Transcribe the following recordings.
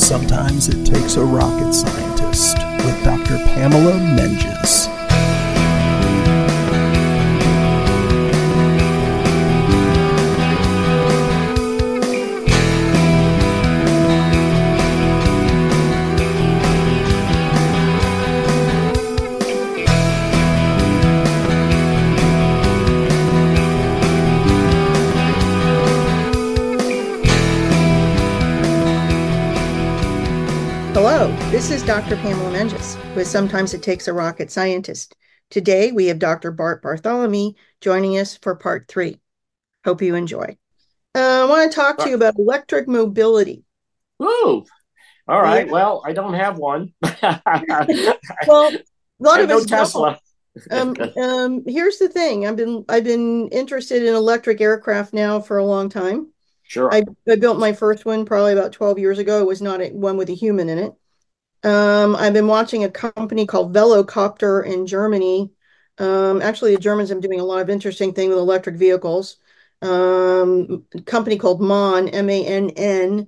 Sometimes It Takes a Rocket Scientist with Dr. Pamela Menges. Hello, this is Dr. Pamela Menges with Sometimes It Takes a Rocket Scientist. Today we have Dr. Bart Bartholomew joining us for part 3. Hope you enjoy. I want to talk to you about electric mobility. Ooh, all right. Yeah. Well, I don't have one. Well, a lot of no us Tesla. Here's the thing. I've been interested in electric aircraft now for a long time. Sure. I built my first one probably about 12 years ago. It was not one with a human in it. I've been watching a company called Velocopter in Germany. Actually, the Germans have been doing a lot of interesting things with electric vehicles. A company called MAN, M-A-N-N,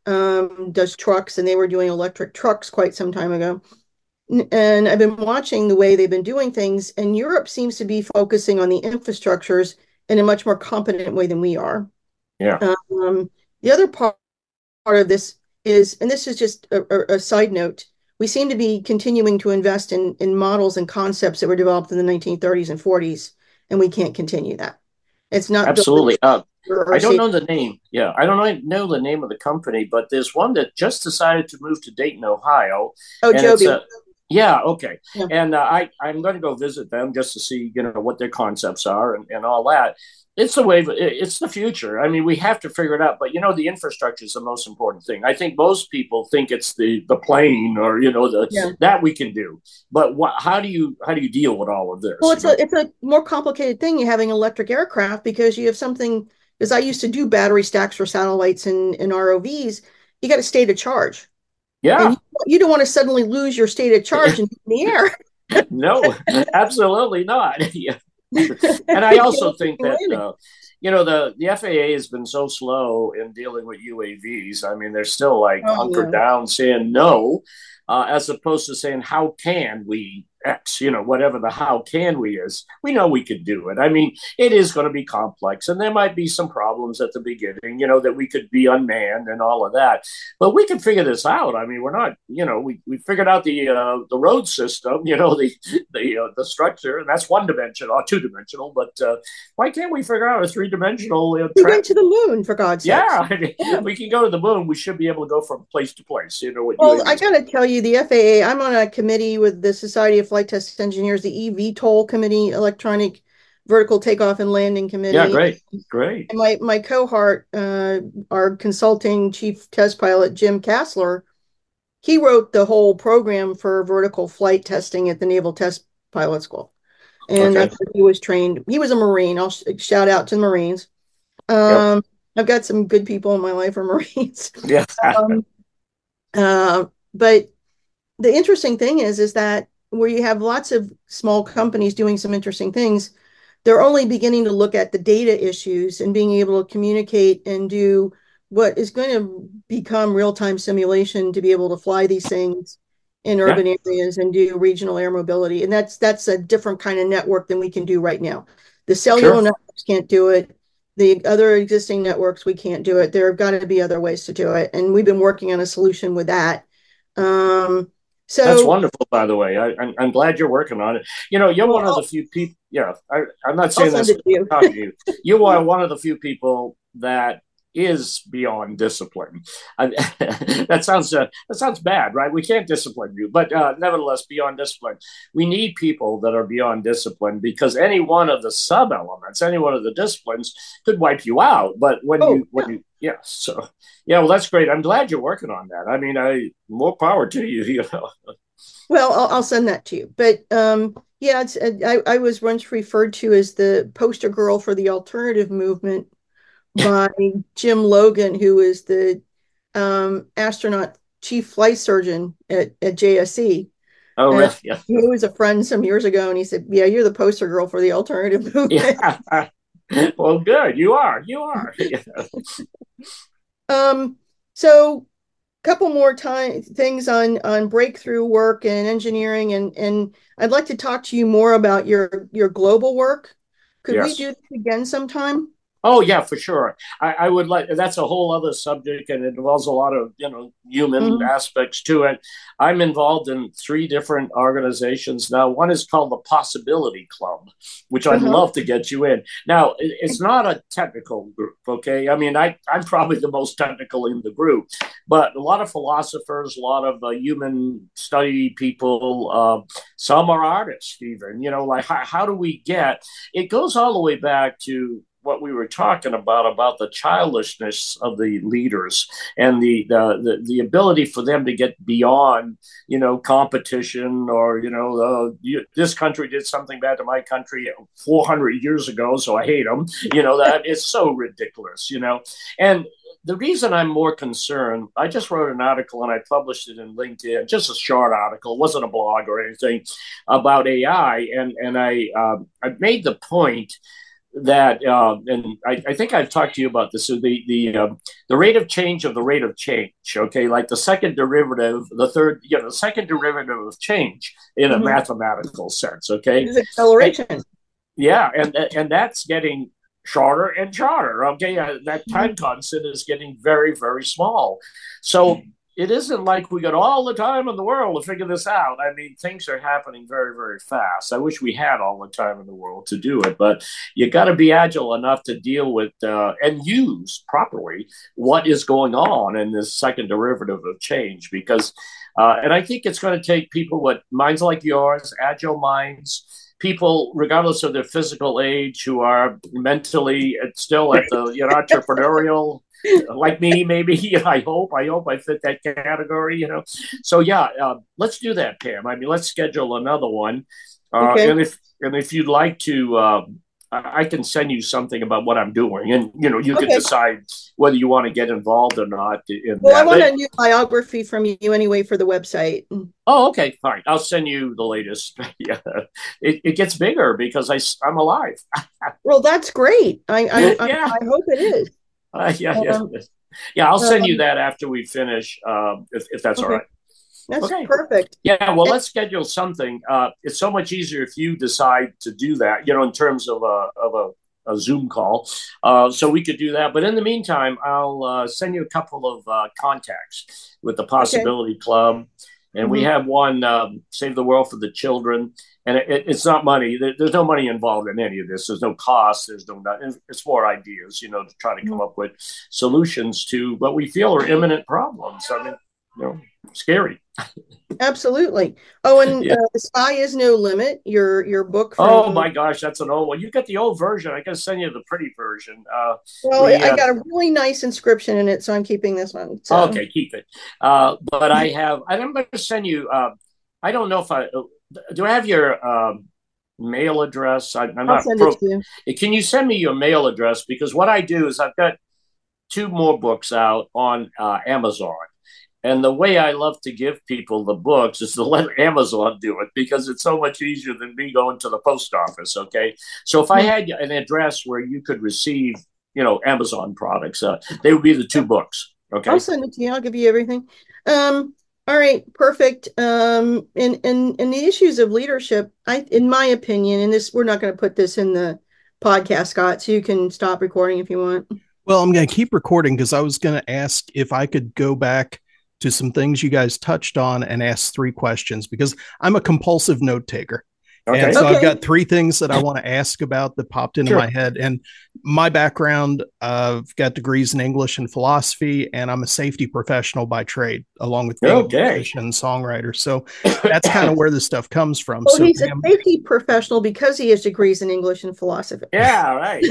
does trucks, and they were doing electric trucks quite some time ago. And I've been watching the way they've been doing things, and Europe seems to be focusing on the infrastructures in a much more competent way than we are. Yeah. The other part of this is, and this is just a side note, we seem to be continuing to invest in models and concepts that were developed in the 1930s and 40s, and we can't continue that. It's not Absolutely. I don't safety. know the name. Yeah, I don't know the name of the company, but there's one that just decided to move to Dayton, Ohio. Oh, and Joby. Yeah, okay. Yeah. And I'm going to go visit them just to see, what their concepts are and all that. It's the way, it's the future. I mean, we have to figure it out. But, the infrastructure is the most important thing. I think most people think it's the plane or, that we can do. But how do you deal with all of this? Well, it's a more complicated thing. You're having electric aircraft because you have something, because I used to do battery stacks for satellites and ROVs. You got a state of charge. Yeah. And you don't want to suddenly lose your state of charge in the air. No, absolutely not. Yeah. And I also think that, the FAA has been so slow in dealing with UAVs. I mean, they're still hunkered down saying no, as opposed to saying, how can we X, whatever the how can we is. We know we could do it. I mean, it is going to be complex and there might be some problems at the beginning, that we could be unmanned and all of that. But we can figure this out. I mean, we're not, we figured out the road system, the structure, and that's one dimensional or two dimensional. But why can't we figure out a three-dimensional? We went to the moon, for God's sake. Yeah, we can go to the moon. We should be able to go from place to place. Well, I got to tell you, the FAA, I'm on a committee with the Society of Flight Test Engineers, the eVTOL committee, Electronic Vertical Takeoff and Landing Committee. Yeah, great. And my cohort, our consulting chief test pilot, Jim Kassler, he wrote the whole program for vertical flight testing at the Naval Test Pilot School. And that's where he was trained. He was a Marine. I'll shout out to the Marines. I've got some good people in my life who are Marines. Yeah. But the interesting thing is that where you have lots of small companies doing some interesting things, they're only beginning to look at the data issues and being able to communicate and do what is going to become real-time simulation to be able to fly these things in urban areas and do regional air mobility. And that's a different kind of network than we can do right now. The cellular networks can't do it. The other existing networks, we can't do it. There have got to be other ways to do it. And we've been working on a solution with that. So that's wonderful, by the way. I'm glad you're working on it. You're one of the few people. Yeah, I'm not saying this to talk to you. You are one of the few people that is beyond discipline. That sounds bad, right? We can't discipline you, but nevertheless, beyond discipline. We need people that are beyond discipline because any one of the sub elements, any one of the disciplines could wipe you out. But well, that's great. I'm glad you're working on that. I mean, more power to you. Well, I'll send that to you. But I was once referred to as the poster girl for the alternative movement by Jim Logan, who is the astronaut chief flight surgeon at JSC. Oh, really? Yeah. He was a friend some years ago, and he said, "Yeah, you're the poster girl for the alternative movement." Yeah. Well, good. You are. So couple more things on breakthrough work and engineering, and I'd like to talk to you more about your global work. Could we Yes. do this again sometime? Oh yeah, for sure. I would like that's a whole other subject, and it involves a lot of human Mhm. aspects to it. I'm involved in 3 different organizations now. One is called the Possibility Club, which I'd Uh-huh. love to get you in. Now, it's not a technical group, okay? I mean, I'm probably the most technical in the group, but a lot of philosophers, a lot of human study people, some are artists, even. Like how do we get? It goes all the way back to what we were talking about the childishness of the leaders and the ability for them to get beyond competition, or this country did something bad to my country 400 years ago, so I hate them. That is so ridiculous. And the reason I'm more concerned, I just wrote an article and I published it in LinkedIn, just a short article, it wasn't a blog or anything, about AI, and I made the point that, and I think I've talked to you about this. So the rate of change of the rate of change. Okay, like the second derivative, the third, the second derivative of change in a mathematical sense. Okay, It's acceleration. yeah, and that's getting shorter and shorter. Okay, that time constant is getting very, very small. So it isn't like we got all the time in the world to figure this out. I mean, things are happening very, very fast. I wish we had all the time in the world to do it, but you got to be agile enough to deal with and use properly what is going on in this second derivative of change. Because, and I think it's going to take people with minds like yours, agile minds, people, regardless of their physical age, who are mentally still at the entrepreneurial, like me, maybe. I hope I fit that category. So yeah, let's do that, Pam. I mean, let's schedule another one. Okay. And if you'd like to, I can send you something about what I'm doing, and you can decide whether you want to get involved or not. Well, I want a new biography from you anyway for the website. Oh, okay, fine. I'll send you the latest. Yeah, it gets bigger because I'm alive. Well, that's great. Yeah. I hope it is. Yeah. I'll send you that after we finish, if that's all right. That's perfect. Yeah, well, let's schedule something. It's so much easier if you decide to do that, in terms of a Zoom call. So we could do that. But in the meantime, I'll send you a couple of contacts with the Possibility Club. And we have one, Save the World for the Children. And it's not money. There's no money involved in any of this. There's no cost. There's no nothing. It's more ideas, to try to come up with solutions to what we feel are imminent problems. I mean, scary. Absolutely. Oh, and The Sky is No Limit, your book. Oh my gosh, that's an old one. You got the old version. I gotta send you the pretty version. I got a really nice inscription in it, so I'm keeping this one. So. Okay, keep it. But I'm going to send you. I don't know if do I have your mail address. I'm I'll not. send it to you. Can you send me your mail address? Because what I do is I've got 2 more books out on Amazon. And the way I love to give people the books is to let Amazon do it, because it's so much easier than me going to the post office. Okay. So if I had an address where you could receive, Amazon products, they would be the 2 books. Okay. I'll send it to you. I'll give you everything. All right. Perfect. In the issues of leadership, in my opinion, and we're not going to put this in the podcast, Scott, so you can stop recording if you want. Well, I'm going to keep recording because I was going to ask if I could go back to some things you guys touched on and ask 3 questions, because I'm a compulsive note taker. Okay. And so I've got 3 things that I want to ask about that popped into my head. And my background, I've got degrees in English and philosophy, and I'm a safety professional by trade, along with being a musician and songwriter. So that's kind of where this stuff comes from. Well, so he's a safety professional because he has degrees in English and philosophy. Yeah, right.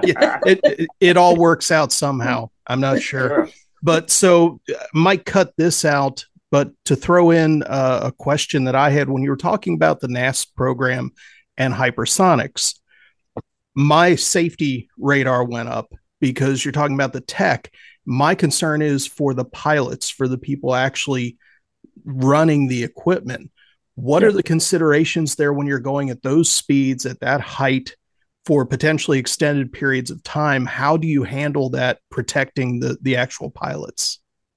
it all works out somehow. I'm not sure. But so might cut this out, but to throw in a question that I had when you were talking about the NASP program and hypersonics, my safety radar went up because you're talking about the tech. My concern is for the pilots, for the people actually running the equipment. What are the considerations there when you're going at those speeds, at that height, for potentially extended periods of time? How do you handle that, protecting the actual pilots?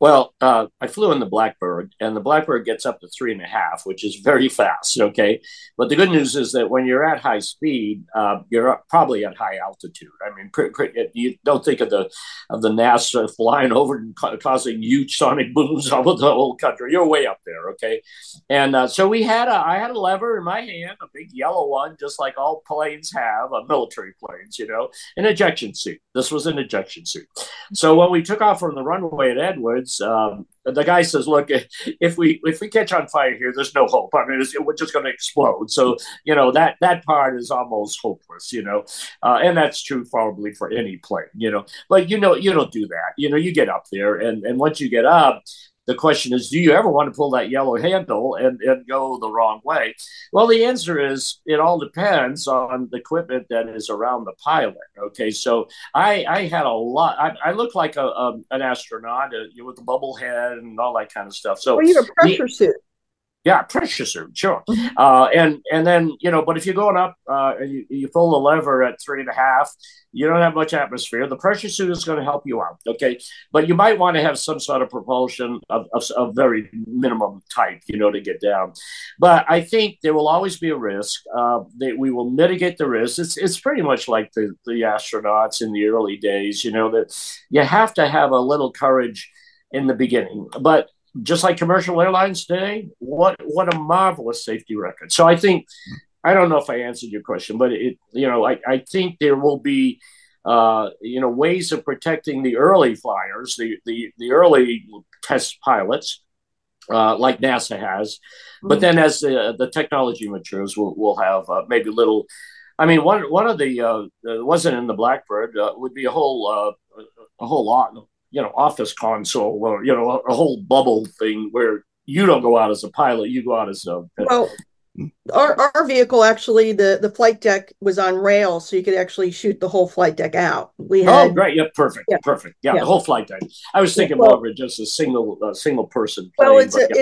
Well, I flew in the Blackbird, and the Blackbird gets up to 3.5, which is very fast. Okay, but the good news is that when you're at high speed, you're probably at high altitude. I mean, you don't think of the NASA flying over and causing huge sonic booms over the whole country. You're way up there. Okay, and so I had a lever in my hand, a big yellow one, just like all planes have, military planes, an ejection seat. This was an ejection seat. So when we took off from the runway at Edwards, the guy says, "Look, if we catch on fire here, there's no hope. I mean, we're just going to explode." So that part is almost hopeless, and that's true probably for any plane, But you don't do that. You get up there, and once you get up, the question is, do you ever want to pull that yellow handle and go the wrong way? Well, the answer is it all depends on the equipment that is around the pilot. Okay, so I had a lot. I looked like an astronaut with the bubble head and all that kind of stuff. So you have a pressure suit. Yeah, pressure suit, sure. And then, but if you're going up and you pull the lever at 3.5, you don't have much atmosphere. The pressure suit is going to help you out, okay? But you might want to have some sort of propulsion of very minimum type, to get down. But I think there will always be a risk. That we will mitigate the risk. It's pretty much like the astronauts in the early days, that you have to have a little courage in the beginning. But just like commercial airlines today, what a marvelous safety record. So I don't know if I answered your question, but I think there will be, ways of protecting the early flyers, the early test pilots, like NASA has. But then as the technology matures, we'll have maybe little. I mean, one of the wasn't in the Blackbird would be a whole lot. Office console or, a whole bubble thing where you don't go out as a pilot, you go out as a... Well, our vehicle, actually, the flight deck was on rails, so you could actually shoot the whole flight deck out. Great. Yeah, perfect. Yeah. Perfect. Yeah, the whole flight deck. I was thinking more of it just a single person plane. Well,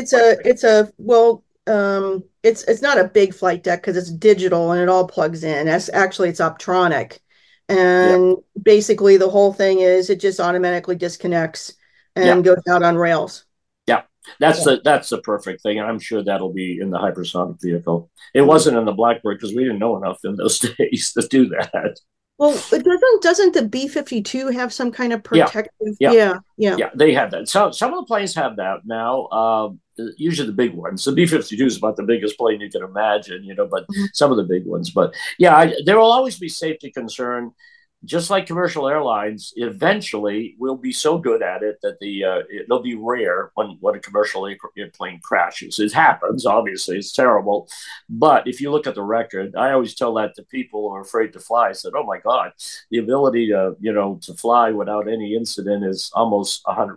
it's not a big flight deck because it's digital and it all plugs in. It's Optronic. And basically the whole thing is it just automatically disconnects and goes out on rails. Yeah, that's the perfect thing. And I'm sure that'll be in the hypersonic vehicle. It wasn't in the Blackbird because we didn't know enough in those days to do that. Well, doesn't the B-52 have some kind of protective? Yeah, they have that. So some of the planes have that now. Usually the big ones. The B-52 is about the biggest plane you can imagine, but some of the big ones. But there will always be safety concern. Just like commercial airlines, eventually we'll be so good at it that it'll be rare when a commercial airplane crashes. It happens, obviously, it's terrible. But if you look at the record, I always tell that to people who are afraid to fly. I said, oh my God, the ability to fly without any incident is almost 100%.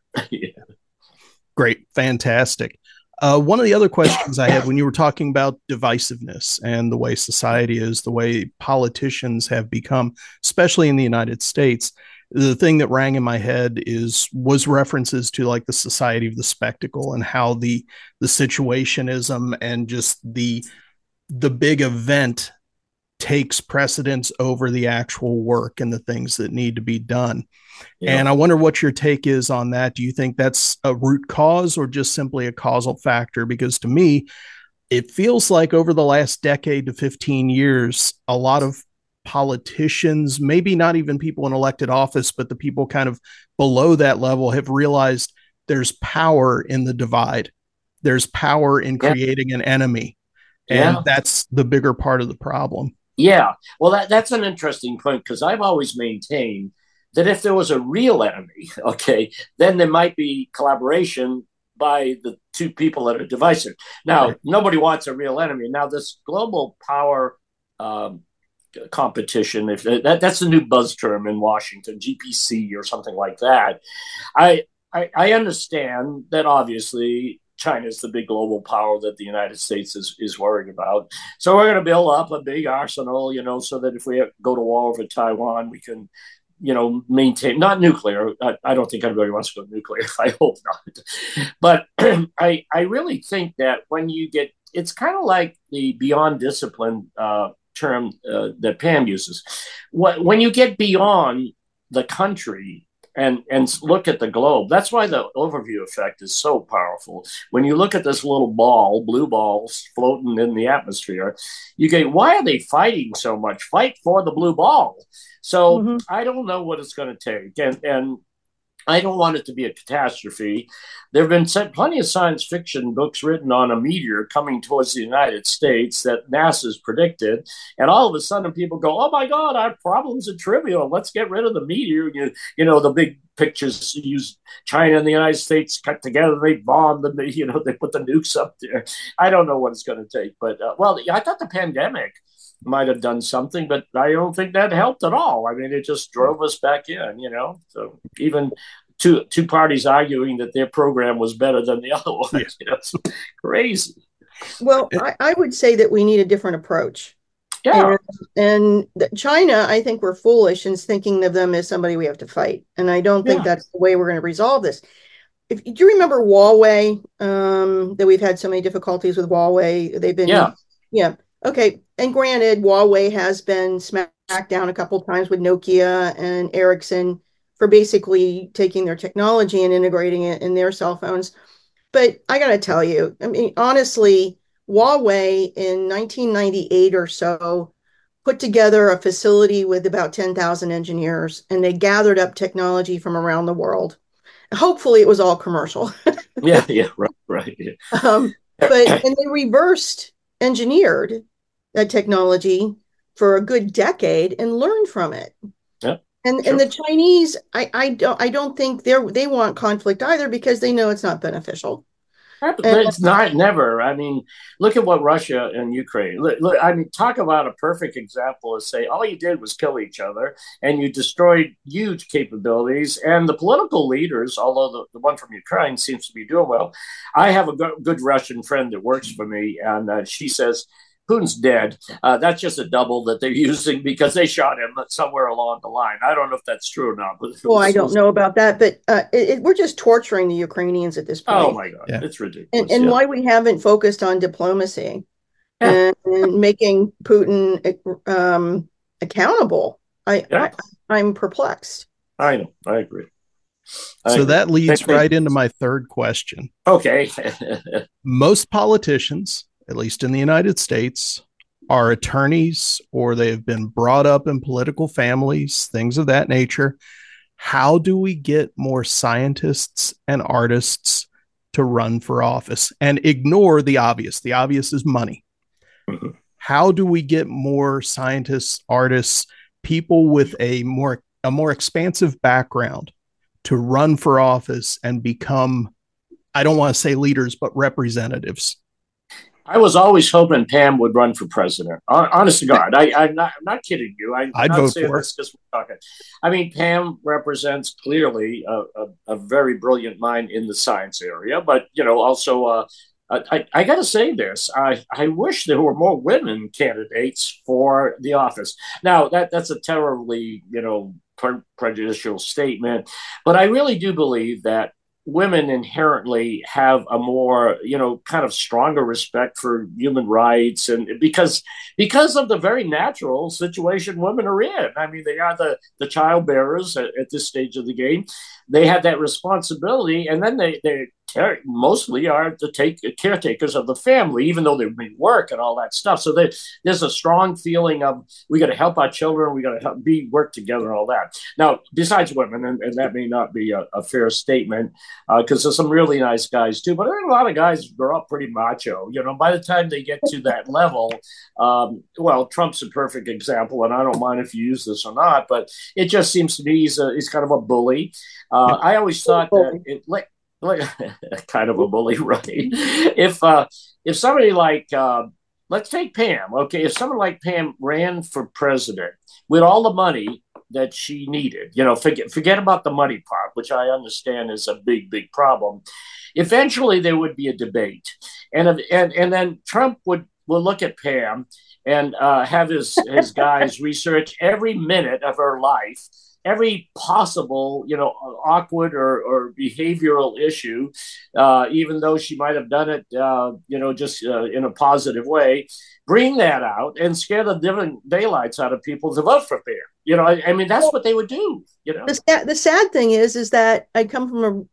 Great. Fantastic. One of the other questions I had when you were talking about divisiveness and the way society is, the way politicians have become, especially in the United States, the thing that rang in my head was references to like the society of the spectacle and how the situationism and just the big event takes precedence over the actual work and the things that need to be done. Yeah. And I wonder what your take is on that. Do you think that's a root cause or just simply a causal factor? Because to me, it feels like over the last decade to 15 years, a lot of politicians, maybe not even people in elected office, but the people kind of below that level have realized there's power in the divide. There's power in creating an enemy. And that's the bigger part of the problem. Yeah. Well, that's an interesting point because I've always maintained that if there was a real enemy, then there might be collaboration by the two people that are divisive. Now, nobody wants a real enemy. Now, this global power competition, if that's a new buzz term in Washington, GPC or something like that. I understand that obviously China is the big global power that the United States is worried about. So we're going to build up a big arsenal, so that if we go to war over Taiwan, we can, maintain, not nuclear. I don't think anybody wants to go nuclear. I hope not. But I really think that when you get, it's kind of like the beyond discipline term that Pam uses. When you get beyond the country and look at the globe. That's why the overview effect is so powerful. When you look at this little ball, blue balls floating in the atmosphere, you go, why are they fighting so much? Fight for the blue ball. So I don't know what it's going to take. And I don't want it to be a catastrophe. There have been plenty of science fiction books written on a meteor coming towards the United States that NASA's predicted. And all of a sudden people go, oh my God, our problems are trivial. Let's get rid of the meteor. You know, the big pictures use China and the United States cut together. They bombed them. They put the nukes up there. I don't know what it's going to take. But, I thought the pandemic might have done something, but I don't think that helped at all. I mean, it just drove us back in, So even two parties arguing that their program was better than the other one, it's crazy. Well, I would say that we need a different approach. Yeah. And China, I think we're foolish in thinking of them as somebody we have to fight. And I don't think that's the way we're going to resolve this. Do you remember Huawei, that we've had so many difficulties with Huawei? They've been, Okay. And granted, Huawei has been smacked down a couple of times with Nokia and Ericsson for basically taking their technology and integrating it in their cell phones. But I got to tell you, I mean, honestly, Huawei in 1998 or so put together a facility with about 10,000 engineers, and they gathered up technology from around the world. Hopefully it was all commercial. right. Yeah. And they reversed engineered that technology for a good decade and learned from it. Yeah. And the Chinese, I don't think they want conflict either, because they know it's not beneficial. It's not never. I mean, look at what Russia and Ukraine. Look, I mean, talk about a perfect example of say all you did was kill each other, and you destroyed huge capabilities. And the political leaders, although the one from Ukraine seems to be doing well, I have a good Russian friend that works for me, and she says Putin's dead. That's just a double that they're using because they shot him somewhere along the line. I don't know if that's true or not. Well, I don't know about that, but we're just torturing the Ukrainians at this point. Oh my God, it's ridiculous. And why we haven't focused on diplomacy and making Putin accountable. I'm perplexed. I know. I agree. So that leads right into my third question. Okay. Most politicians, at least in the United States, are attorneys or they've been brought up in political families, things of that nature. How do we get more scientists and artists to run for office and ignore the obvious? The obvious is money. Mm-hmm. How do we get more scientists, artists, people with a more expansive background to run for office and become, I don't want to say leaders, but representatives? I was always hoping Pam would run for president. Honest to God, I'm not kidding you. I'd vote for this because we're talking. I mean, Pam represents clearly a very brilliant mind in the science area, but also I got to say this. I wish there were more women candidates for the office. Now that's a terribly prejudicial statement, but I really do believe that women inherently have a more, kind of stronger respect for human rights, and because of the very natural situation women are in. I mean, they are the child bearers at this stage of the game. They have that responsibility, and then they mostly are the caretakers of the family, even though they may work and all that stuff. So there's a strong feeling of we got to help our children, we got to work together and all that. Now, besides women, and that may not be a fair statement, because there's some really nice guys too, but I think a lot of guys grow up pretty macho. By the time they get to that level, Trump's a perfect example, and I don't mind if you use this or not, but it just seems to me he's kind of a bully. I always thought that kind of a bully, right? If somebody like let's take Pam, okay, if someone like Pam ran for president with all the money that she needed, forget about the money part, which I understand is a big problem. Eventually, there would be a debate, and then Trump would look at Pam and have his guys research every minute of her life, every possible, awkward or behavioral issue, even though she might have done it, just in a positive way, bring that out and scare the different daylights out of people to vote for Pam. I mean, that's what they would do. The sad thing is that I come from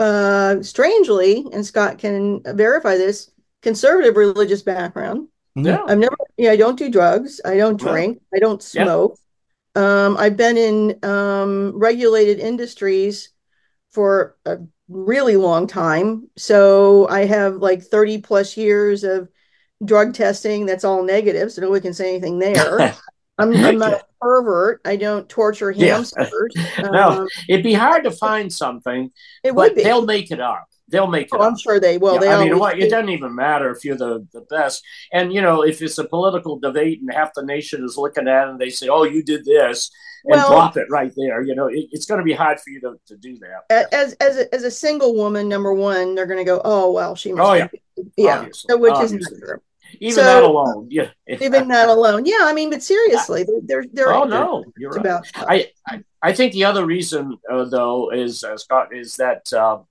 strangely, and Scott can verify this, conservative religious background. Yeah. I don't do drugs. I don't drink. I don't smoke. I've been in regulated industries for a really long time. So I have like 30 plus years of drug testing. That's all negative. So nobody can say anything there. I'm not a pervert. I don't torture hamsters. No, it'd be hard to find something, but they'll make it up. They'll make it up. I'm sure they will. It doesn't even matter if you're the best. And, if it's a political debate and half the nation is looking at it and they say, oh, you did this, and drop it right there, it's going to be hard for you to do that. As a single woman, number one, they're going to go, oh, well, she must be. Yeah. So, which is not true. Even that alone, Even that alone, yeah. I mean, but seriously, they're oh no, you're right. About I think the other reason, though, is Scott, is that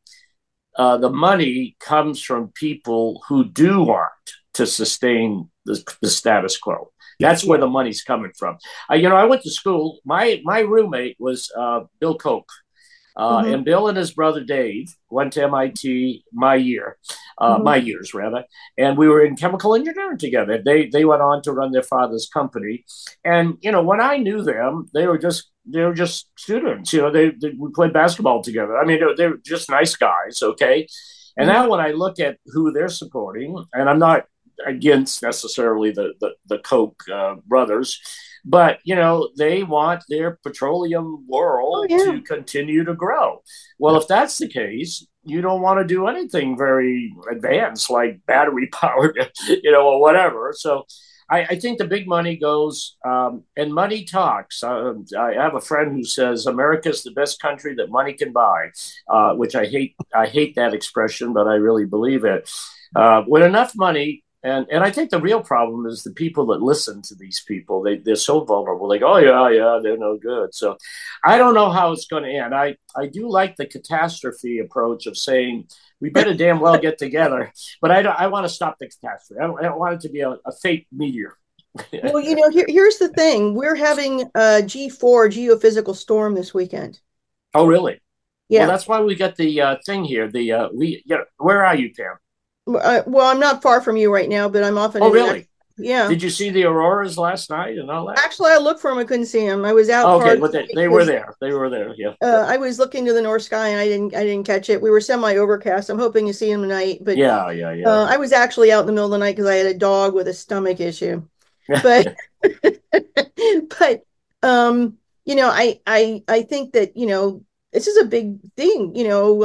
the money comes from people who do want to sustain the status quo. That's where the money's coming from. I went to school. My roommate was Bill Koch. And Bill and his brother Dave went to MIT my years rather, and we were in chemical engineering together. They went on to run their father's company, and when I knew them, they were just students. We played basketball together. I mean, they were just nice guys. Okay, and now when I look at who they're supporting, and I'm not against necessarily the Koch brothers. But, they want their petroleum world to continue to grow. Well, if that's the case, you don't want to do anything very advanced like battery powered, or whatever. So I think the big money goes and money talks. I have a friend who says America's the best country that money can buy, which I hate. I hate that expression, but I really believe it. With enough money. And I think the real problem is the people that listen to these people. They're so vulnerable. They go, oh, yeah, they're no good. So I don't know how it's going to end. I do like the catastrophe approach of saying we better damn well get together. But I want to stop the catastrophe. I don't want it to be a fake meteor. Well, here's the thing. We're having a G4 geophysical storm this weekend. Oh, really? Yeah. Well, that's why we got the thing here. Where are you, Pam? Well, I'm not far from you right now, but I'm off. Oh, really? Yeah. Did you see the auroras last night and all that? Actually, I looked for them. I couldn't see them. I was out. Okay, but they were there. They were there. Yeah. I was looking to the north sky and I didn't catch it. We were semi overcast. I'm hoping to see them tonight. But yeah. I was actually out in the middle of the night because I had a dog with a stomach issue. But I think that this is a big thing.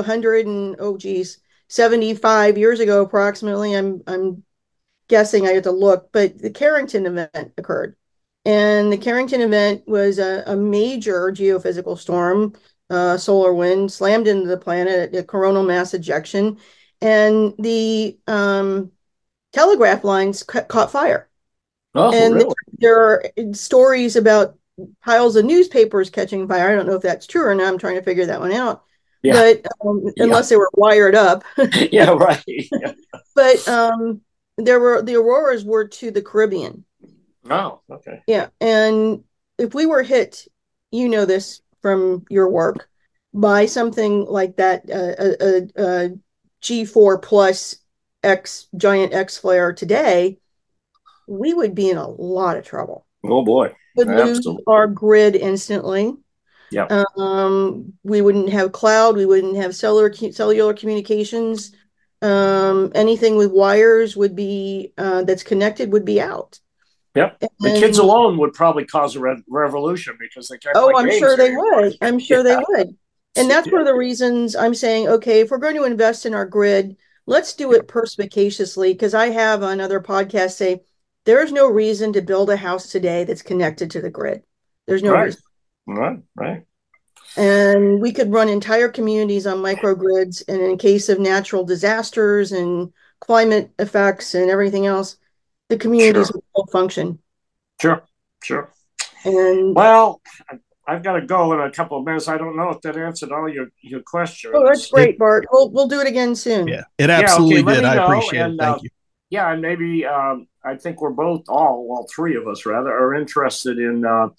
75 years ago, approximately. I'm guessing. I have to look, but the Carrington event occurred, and the Carrington event was a major geophysical storm. Solar wind slammed into the planet, a coronal mass ejection, and the telegraph lines caught fire. Oh, and really? There are stories about piles of newspapers catching fire. I don't know if that's true or not. I'm trying to figure that one out. Yeah. But unless they were wired up. Yeah, right. Yeah. But the auroras were to the Caribbean. Oh, okay. Yeah. And if we were hit, this from your work, by something like that, a G4 plus giant X flare today, we would be in a lot of trouble. Oh boy. Would lose our grid instantly. Yeah. We wouldn't have cloud. We wouldn't have cellular communications. Anything with wires would be that's connected would be out. Yep. The kids alone would probably cause a revolution because they can't. I'm sure they would. I'm sure they would. And that's one of the reasons I'm saying, okay, if we're going to invest in our grid, let's do it perspicaciously. Because I have on other podcasts say there is no reason to build a house today that's connected to the grid. There's no reason. Right. And we could run entire communities on microgrids, and in case of natural disasters and climate effects and everything else, the communities will function. Sure. And well, I've got to go in a couple of minutes. I don't know if that answered all your questions. Oh, that's great, Bart. We'll do it again soon. Yeah, it absolutely did. I appreciate it. Thank you. Yeah, and maybe I think we're both all three of us rather are interested in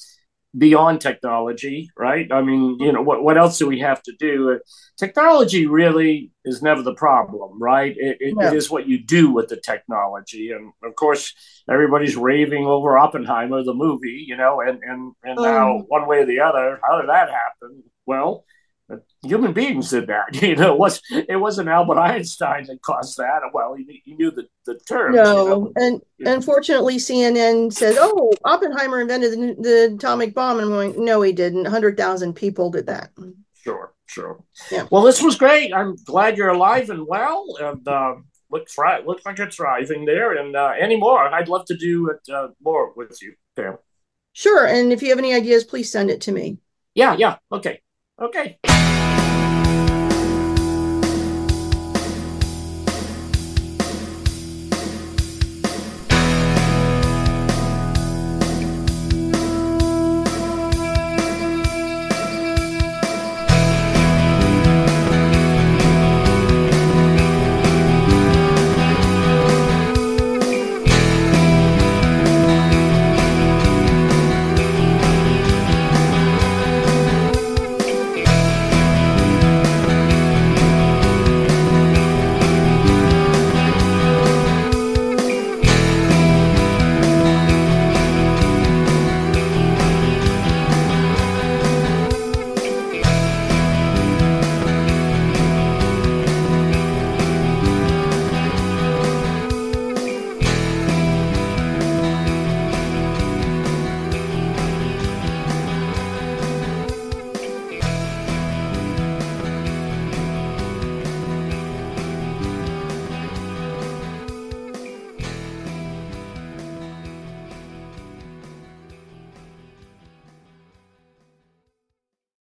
beyond technology, right? I mean, what else do we have to do? Technology really is never the problem, right? It is what you do with the technology. And of course, everybody's raving over Oppenheimer, the movie, and now one way or the other, how did that happen? Well, human beings did that. It wasn't Albert Einstein that caused that. Well, he knew the terms. No, and unfortunately, CNN said, "Oh, Oppenheimer invented the atomic bomb," and I'm going, "No, he didn't. 100,000 people did that." Sure. Yeah. Well, this was great. I'm glad you're alive and well, and looks like you're thriving there. And any more, I'd love to do it more with you, Pam. Sure. And if you have any ideas, please send it to me. Yeah. Okay.